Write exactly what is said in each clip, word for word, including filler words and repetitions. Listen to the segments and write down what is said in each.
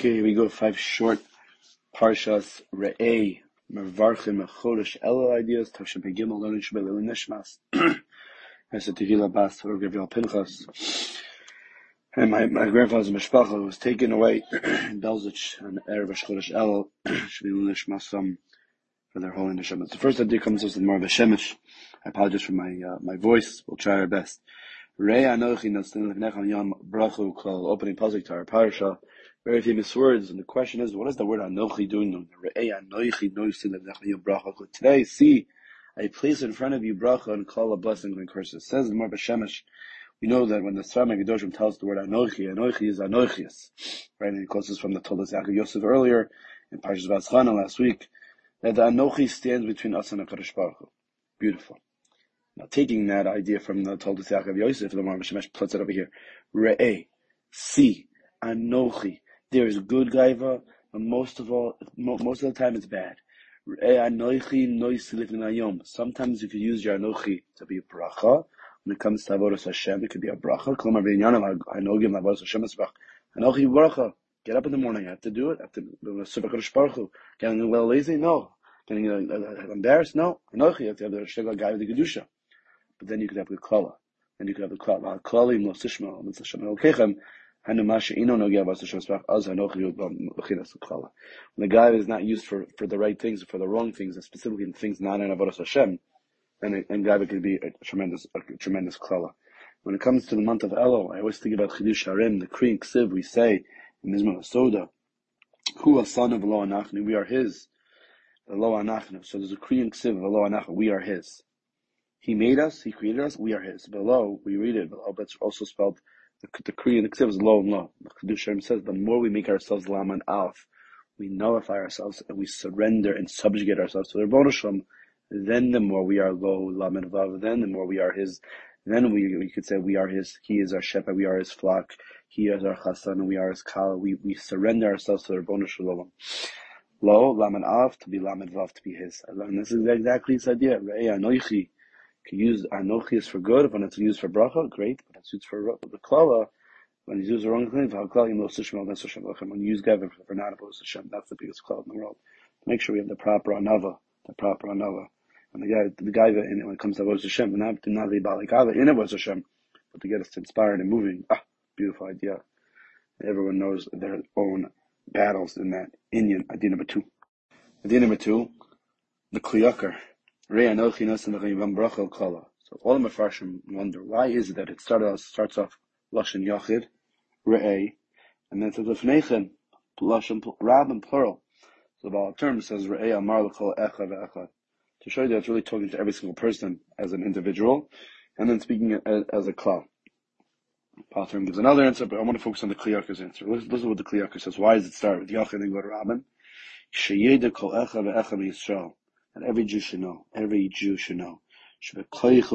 Okay, here we go. Five short parshas re'ei mervarchim chodesh elo ideas. Tavshem pegimel lo nishbel lo nishmas. As a tehila bas for Gabriel Pinchas. And my, my grandfather's mishpacha was taken away in Belzich on erev chodesh elo shbel lo nishmasam for their holy neshamas. The first idea comes as the Mar B'Shemesh. I apologize for my uh, my voice. We'll try our best. Re'ei anochi naslin lefnech yom brachu kol opening pasuk to our parsha. Very famous words, and the question is, what is the word anochi doing? Today, see, I place in front of you bracha and call a blessing and curses. It says in Mar B'Shemesh, we know that when the Sfar Megadoshim tells the word anochi, anochi is anochius, right? And it quotes us from the Toldos Yaakov Yosef earlier in Parshas Vatzchana last week, that the anochi stands between us and the Kadosh Baruch Hu. Beautiful. Now, taking that idea from the Toldos Yaakov Yosef, the Mar B'Shemesh puts it over here. Re'eh, see, anochi. There is good gaiva, but most of all, most of the time it's bad. Sometimes you could use your anochi to be a bracha. When it comes to avodas Hashem, it could be a bracha. Anochi bracha. Get up in the morning. I have to do it. I have to serve HaKadosh Baruch Hu. Getting a little lazy? No. Getting uh, uh, embarrassed? No. Anochi. You have to have the shega guy with the kedusha. But then you could have the klala. Then you could have the klala. Klalim lo sishma. Mitzvah Shem elokechem. When the guy is not used for, for the right things or for the wrong things, and specifically in things not in avodas Hashem, then and guy could be a tremendous a tremendous klala. When it comes to the month of Elul, I always think about Chidush Harim, the Kriyan Ksiv. We say in Mizmor Soda, "Hu son of Lo Anachnu," we are His. The Lo Anachnu. So there's a Kriyan Ksiv of Lo Anachnu. We are His. He made us. He created us. We are His. Below we read it. Below, but it's also spelled. The, the Kriyan Ksiv is lo and lo. The Chidush Harim says, the more we make ourselves lam and alf, we nullify ourselves and we surrender and subjugate ourselves to the Rebbeinu Shalom, then the more we are lo, lam and vav, then the more we are His. Then we we could say we are His. He is our shepherd. We are His flock. He is our chassan, and we are His kala. We we surrender ourselves to the Rebbeinu Shalom. Lo, lam and alf, to be lam and vav, to be His. And this is exactly His idea. Re'ei anochi. Can use anochi is for good. When it's used for bracha, great. But it's used for the klala. When you use the wrong thing, when you use gavin for not opposed to Hashem, that's the biggest klala in the world. Make sure we have the proper anava, the proper anava. And the guy, the guy that in, when it comes to opposed to Hashem, not to not be balikava in opposed to Hashem, but to get us inspired and moving. Ah, beautiful idea. Everyone knows their own battles in that. Inyan, idea number two. Idea number two, the kliyakar. So all the Mefarshim wonder, why is it that it started off, starts off Lashon Yachid, Re'ei, and then it says Lefneichen, Lashon Rab and plural. So the Baal term says Re'ei Amar L'Kol Echa Ve'echa, to show you that it's really talking to every single person as an individual, and then speaking as, as a klal. Baal term gives another answer, but I want to focus on the Kliyakar's answer. Listen, listen to what the Kliyakar says. Why does it start with Yachid and go to Rabban? Sheyeda Kol Echa Ve'echa Yisrael. And every Jew should know. Every Jew should know. That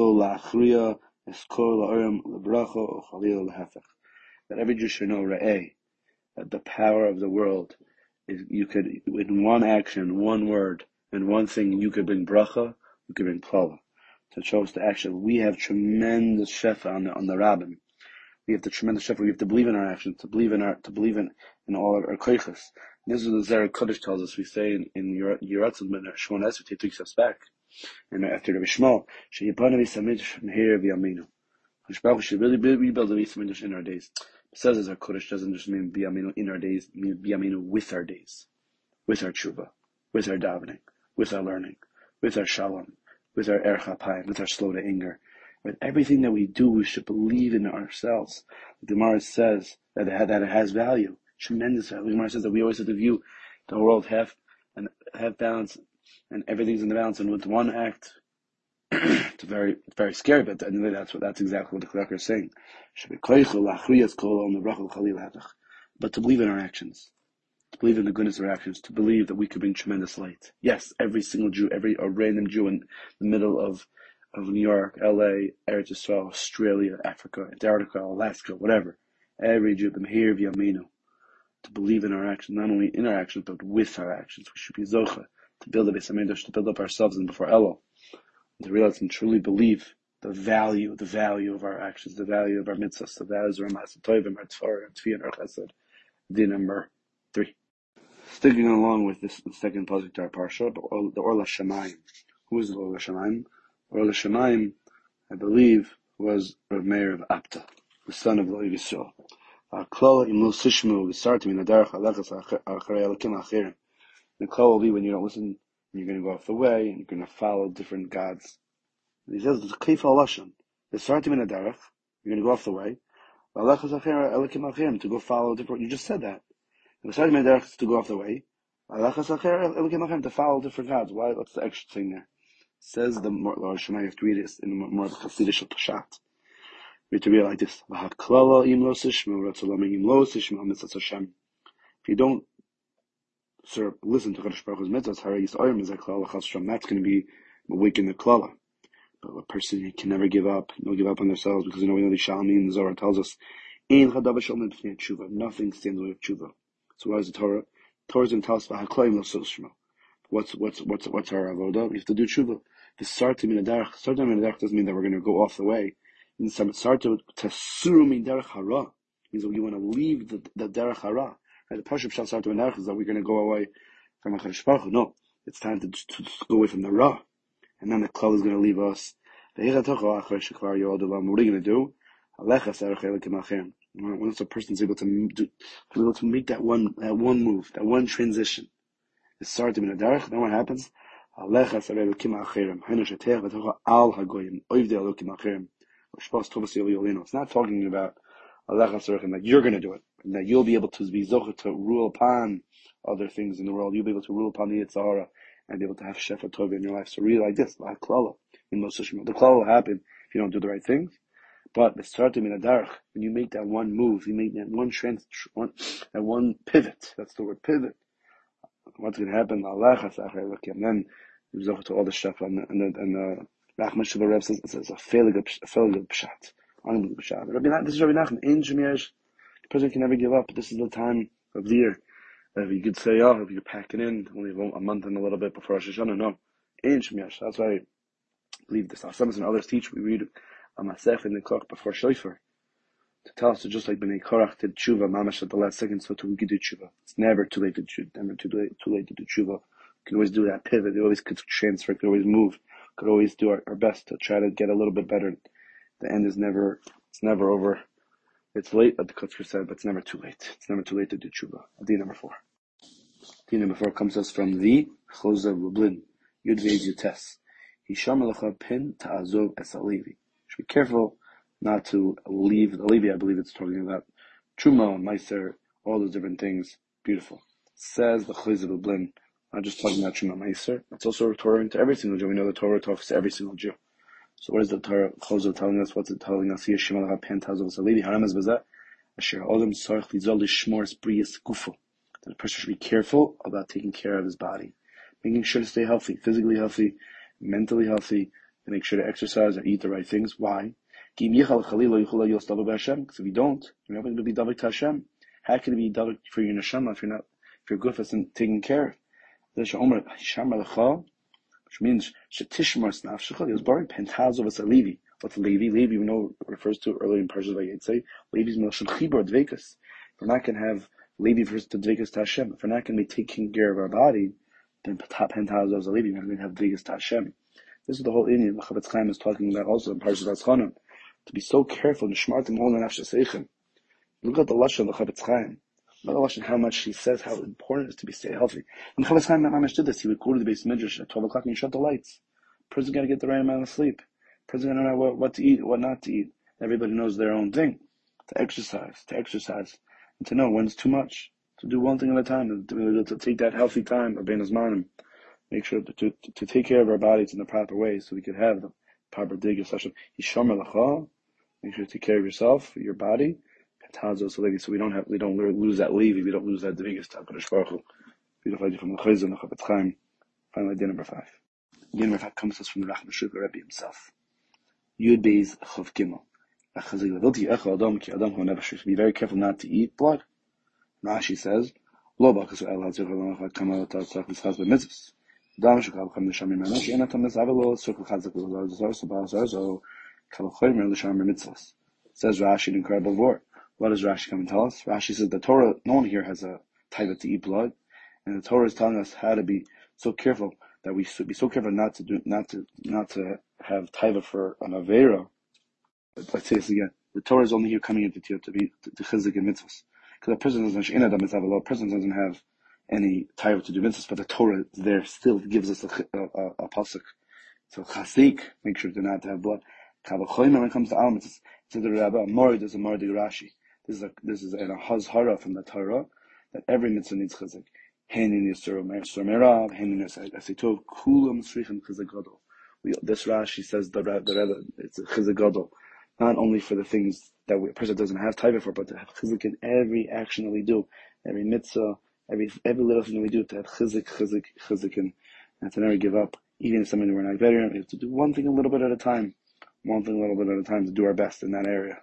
every Jew should know, Re'eh, that the power of the world is, you could, in one action, one word, and one thing, you could bring bracha, you could bring klala. So it shows the action. We have tremendous shefa on the, on the rabbin. We have the tremendous shefa. We have to believe in our actions, to believe in our, to believe in, in all of our koiches. This is what the Zera Kodesh tells us. We say in, in Yeratzim, in Shmon Esrei, he takes us back. And after the Shmo, Sheyipana v'samidsh meher v'yaminu. Hashbaruch should really rebuild the v'samidsh in our days. It says as our Kodesh doesn't just mean v'yaminu in our days, it means v'yaminu with our days. With our tshuva. With our davening. With our learning. With our shalom. With our erech hapayim. With our slow to anger. With everything that we do, we should believe in ourselves. The Gemara says that it, that it has value. Tremendous value. The Gemara says that we always have to view the world half and half balance, and everything's in the balance. And with one act, it's very, very scary. But anyway, that's what that's exactly what the Kliyakar is saying. But to believe in our actions, to believe in the goodness of our actions, to believe that we could bring tremendous light. Yes, every single Jew, every a random Jew in the middle of of New York, L A, Eretz Yisrael, Australia, Africa, Antarctica, Alaska, whatever. Every Jew, the Meher v'Yaminu. To believe in our actions, not only in our actions, but with our actions. We should be zocha, to build a Beis HaMikdash, to build up ourselves and before Elul, to realize and truly believe the value, the value of our actions, the value of our mitzvahs, the values of our Maaseh Tovim, our Tzvah, our Tefillah, our Chesed, Din, our three. Sticking along with this the second pasuk to our parsha, the Orla Shemayim. Who is the Orla Shemayim? Orla Shemayim, I believe, was Rav Meir of Apta, the son of Levi Yisrael. The klal will be when you don't listen, and you're going to go off the way, and you're going to follow different gods. And he says, "The kayfa lashon, the sartim in derech, you're going to go off the way. To go follow different. You just said that. And the sartim in derech is to go off the way. To follow different gods. Why? What's the extra thing there?" Says the Lord Shema. You have to read this in more of the Chassidish Pashat. We have to read it like this: If you don't sir, listen to Kadosh Baruch Hu's mitzvahs, that's going to be awaken the klala. But a person can never give up. They'll give up on themselves because you know we know the Shalmi the Zohar tells us, nothing stands with tshuva. So what is the Torah? Torah is going to tell us what's what's what's what's our avodah. We have to do tshuva. The sartim in the derech. Sartim in the derech doesn't mean that we're going to go off the way. It sartim tasuru min derech hara means that you want to leave the the derech hara. Right? The parsha pshat sartim in derech is that we're going to go away from HaKadosh Baruch Hu. No, it's time to, to, to go away from the ra, and then the klal is going to leave us. What are you going to do? Once a person is able to do, able to make that one that one move, that one transition, the sartim in the derech, then what happens? It's not talking about that you're going to do it, and that you'll be able to be zocher to rule upon other things in the world. You'll be able to rule upon the Yitzhara and be able to have shefa tov in your life. So really like this, la klala in Moshe Shmuel. The klala will happen if you don't do the right things. But the starting in a darach, when you make that one move, you make that one trans, one, that one pivot. That's the word pivot. What's going to happen? And then you zocher to all the shefa and the and the, and the Rachman Sheba Reb says it's a fairly good, a fairly good pshat, unbelievable pshat. Rabbi, this is Rabbi Nachman. In Shemiyash, the person can never give up. This is the time of the year. If you could say, oh, if you're packing in only a month and a little bit before Rosh Hashanah, no. In Shemiyash. That's why I believe this. Some and others teach, we read a Masech in the clock before Shofar to tell us to just like Bnei Korach did tshuva, mamash at the last second, so too we could do tshuva. It's never too late to do never too late, too late to do tshuva. We can always do that pivot. We always could transfer. We could always move. We could always do our, our best to try to get a little bit better. The end is never, it's never over. It's late, but the Kutzker said, but it's never too late. It's never too late to do tshuva. Adin number four. Adin number four comes to us from the Choza Lublin. Yud Ve'ez Yutes. Hisham Alecha Pin Ta'azov Es Alevi. Should be careful not to leave the Levi. I believe it's talking about Truma, Meiser, all those different things. Beautiful. Says the Choza Lublin. Not just talking about Truma Meiser. It's also referring to every single Jew. We know the Torah talks to every single Jew. So what is the Torah Chozo telling us? What's it telling us here? Shema Lacha Pen Tazov Salevi Haramaz Bazeh Asher Odom Sarch Lizol Lishmor Sprius Gufo. That a person should be careful about taking care of his body, making sure to stay healthy, physically healthy, mentally healthy, and make sure to exercise and eat the right things. Why? Because if you don't, you're not going to be davik to Hashem. How can it be davik for your neshama if you're not, if your guf isn't taken care of? Which means shetishmar snafshecha. He was born pentazov as a Levi. What's Levi? Levi, we know, refers to earlier in Parshas Vayetze. Levi's milshon chibur dvekas. If we're not going to have Levi refers to dvekas to Hashem. If we're not going to be taking care of our body, then pentazov as a Levi. We're not going to have dvekas to Hashem. This is the whole Indian. The Chavetz Chaim is talking about also in Parshas Vatzchanan to be so careful. Nishmartim ol nafsheseichem. Look at the lashon of the Chavetz Chaim. Not the lashon how much he says how important it is to be stay healthy. When Chavetz Chaim Mamash did this, he would go to the base midrash at twelve o'clock and you shut the lights. Person's got to get the right amount of sleep. Person's got to know what, what to eat, what not to eat. Everybody knows their own thing. To exercise, to exercise, and to know when's too much. To do one thing at a time, to, to take that healthy time of Ben Azmanim. Make sure to, to, to take care of our bodies in the proper way so we could have the proper dig of session. Yishomer Lacha. Make sure to take care of yourself, your body. So we don't have, we don't lose that Levi, we don't lose that Devigas Takadosh Baruch Hu. Beautiful idea from the Chayz and the Chavetz Chaim. Finally, idea number five. Idea number five comes to us from the Rachman Shulchan Rebbe himself. Yud Beis Chav Gimel. Be very careful not to eat blood. Rashi says, Lo b'akas el hatzich l'nachak kamal tatzach l'schaz b'mitzvus. Dam shekal chem l'sham imenu she'en atam l'zavelo tzuk l'chazak l'zar s'bal zar zo kal choymer l'sham b'mitzvus. Says Rashi, an incredible word. What does Rashi come and tell us? Rashi says the Torah, no one here has a taiva to eat blood, and the Torah is telling us how to be so careful that we should be so careful not to do not to not to have taiva for an avera. Let's say this again. The Torah is only here coming into to, to be to, to chizik and mitzvahs, because a person doesn't in Adam mitzvah, a person doesn't have any taiva to do mitzvahs, but the Torah there still gives us a a, a, a pasuk. So chasik, make sure to not have blood. Kavachoyim, when it comes to al mitzvahs, to the Rabbah, Morid is a Morid Rashi. This is a this is a hazhara from the Torah that every mitzvah needs chizik. Henin yisur merav, henin yisur asitov, kulam srichim chizik gadol. This Rashi says the the Rebbe, it's a chizik gadol, not only for the things that we, a person doesn't have taiva for, but to have chizik in every action that we do, every mitzvah, every every little thing that we do, to have chizik, chizik, chizik, and, and to never give up. Even if something we're not better at, we have to do one thing a little bit at a time, one thing a little bit at a time to do our best in that area.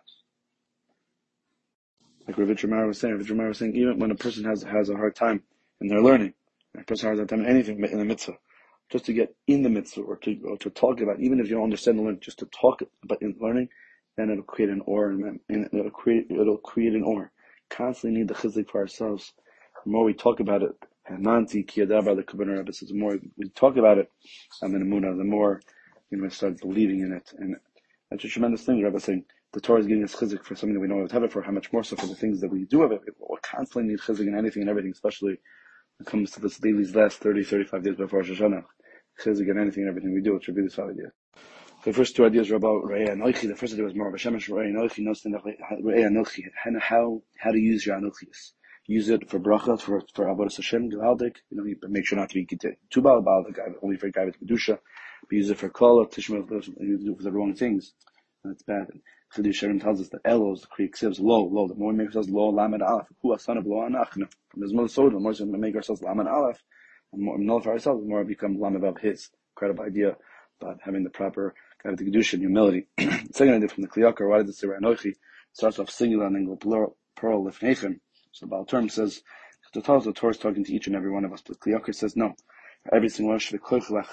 Like Rav Yitramar was saying, Rav Yitramar was saying, even when a person has has a hard time and they're learning, a person has a hard time in anything in the mitzvah, just to get in the mitzvah or to or to talk about, even if you don't understand the learning, just to talk about in learning, then it'll create an aura, and it'll create it'll create an aura. Constantly need the chizik for ourselves. The more we talk about it, Hananti Kiyadaba, the Kabbalah Rebbe says, the more we talk about it, I'm in the Munah, the more you know, start believing in it. And that's a tremendous thing. The Rebbe is saying the Torah is giving us chizik for something that we don't have it for, how much more so for the things that we do have it. We constantly need chizik in anything and everything, especially when it comes to this Levi's last thirty, thirty-five days before Rosh Hashanah. Chizik in anything and everything we do, it should be this idea. The first two ideas were about Re'eh Anochi. The first idea was more of a Shemesh Re'eh Anochi, Re'eh Anochi, and how, how to use your Anochis. Use it for brachas, for for avodas Hashem, Gevaldik. You know, you make sure not to be too bad about the guy, only for a guy with kedusha. But use it for kol, tishma, you do it for the wrong things. And it's bad. Chiddushei HaRim tells us that Elos, the Kriya Ksivs, low, low. The more we make ourselves low, lamed aleph. Hu asan of lo anachna. From his mother soda, the more we make ourselves lamed aleph, and more nullify ourselves, the more we become lamed of his. Incredible idea about having the proper guy with the kedusha and humility. Second idea from the Kliyakar, why does it say Anochi? Starts off singular and then go plural, plural lifnechem. So the Baal Term says, the Torah is talking to each and every one of us. But Kliyakar says, no. Every single one should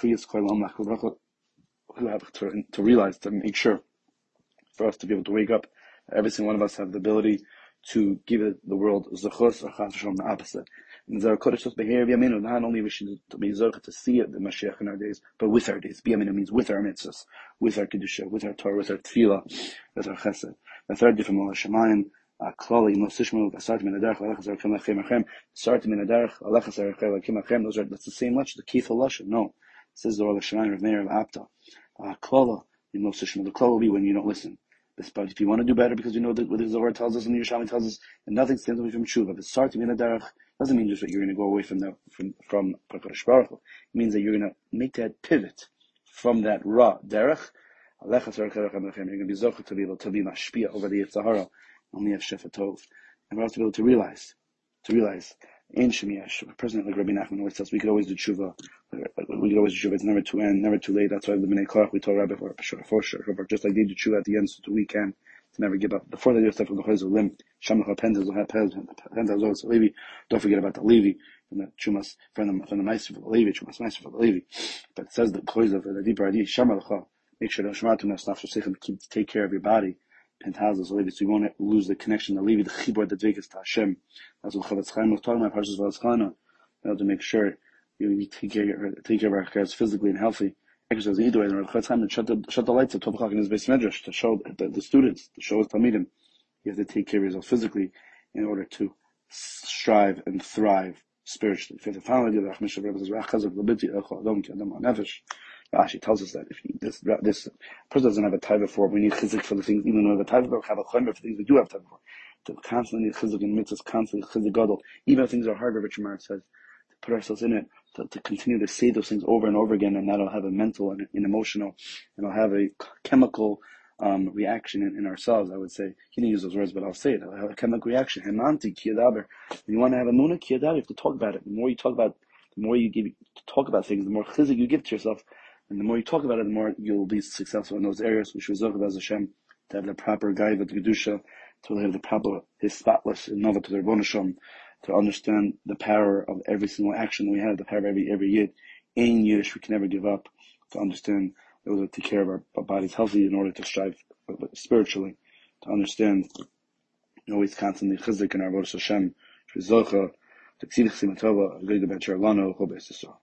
have to, to realize, to make sure, for us to be able to wake up. Every single one of us have the ability to give it the world zechus or chas v'shalom, the opposite. And Zohar Kodesh says, "Beher b'yaminu." Not only we should be zochah to see it, the Mashiach in our days, but with our days. B'yaminu means with our mitzvahs, with our kedusha, with our Torah, with our tefillah, with our chesed. The third different Mol Hashemayim. Klali, Mosishmu, Asartim in the Darch, Alechas Arkim Lachem Achem, Sartim in the Darch, Alechas Arkim Achem, those are, that's the same Lashon, the Keith Lashon. No. It says the Zohar Shemayim of Meir of Apta. Klala, in Mosishmu, the Klala will be when you don't listen. But if you want to do better, because you know that what the Zohar tells us and the Yerushalmi tells us, and nothing stands away from Tshuva. But Sartim in the Darch doesn't mean just that you're going to go away from the, from, from Hakadosh Baruch Hu. It means that you're going to make that pivot from that Ra, Derech, Alechas Arkim Achem, you're going to be Zochah to be able to be Mashpia over the Yitzhahara. Only have Shefa Tov. And we're also able to realize, to realize, in Shemiyash, a person like Rabbi Nachman always tells, we could always do tshuva. We could always do tshuva. It's never too end, never too late. That's why the B'nai Korach, we told Rabbi for sure, for sure, just like they do tshuva at the end, so we can, to never give up. Before they do stuff with the Chayz Lim, Shamach Pentaz, Pentaz, Levi, don't forget about the Levi, from the Chumas, from the, from the Meister for the Levi, Chumas Meister for the Levi. But it says the Chayz of the deeper idea, Shamach, make sure that Shematum Nasnaf Shosechem, keep, take care of your body. Pentazos, so you won't lose the connection, the Levi, the Chibur, the Dvekas to Hashem. That's what Chavetz Chaim was talking about, Parshas Vayelechana, you know, to make sure you take care, take care of our cars physically and healthy. Exercise either way, and Chavetz Chaim shut the, shut the lights at twelve o'clock in his base medrash to show the, the students, to show his Talmidim. You have to take care of yourself physically in order to strive and thrive spiritually. If you have the final idea, the Achmish Rebbe says, Rachazak Labiti Echo Adam Ki Adam Nefesh. Rashi tells us that if you, this this person doesn't have a taiva for, we need chizik for the things, even though the taiva have a chomer for things we do have taiva for. To constantly need chizik in mitzvahs, constantly chizik gadol. Even if things are hard, Rich Mar says, to put ourselves in it, to, to continue to say those things over and over again, and that'll have a mental and an emotional, and it'll have a chemical um, reaction in, in ourselves. I would say, he didn't use those words, but I'll say it. It'll have a chemical reaction. Hemanti kiyadaber. You want to have a muna kiyadaber, you have to talk about it. The more you talk about, the more you give, talk about things, the more chizik you give to yourself. And the more you talk about it, the more you'll be successful in those areas, which was Zohar as Hashem, to have the proper guy with Kedusha, to have the proper, his spotless, Nova to the Rebbeinu Shalom, to understand the power of every single action we have, the power of every, every yid. In Yiddish, we can never give up, to understand, in order to take care of our, our bodies healthy, in order to strive spiritually, to understand, always constantly chizik in our Avodas Hashem, Zohar, Tzidich Simatova, Good Ben Sharlano, Chobes Yisrael.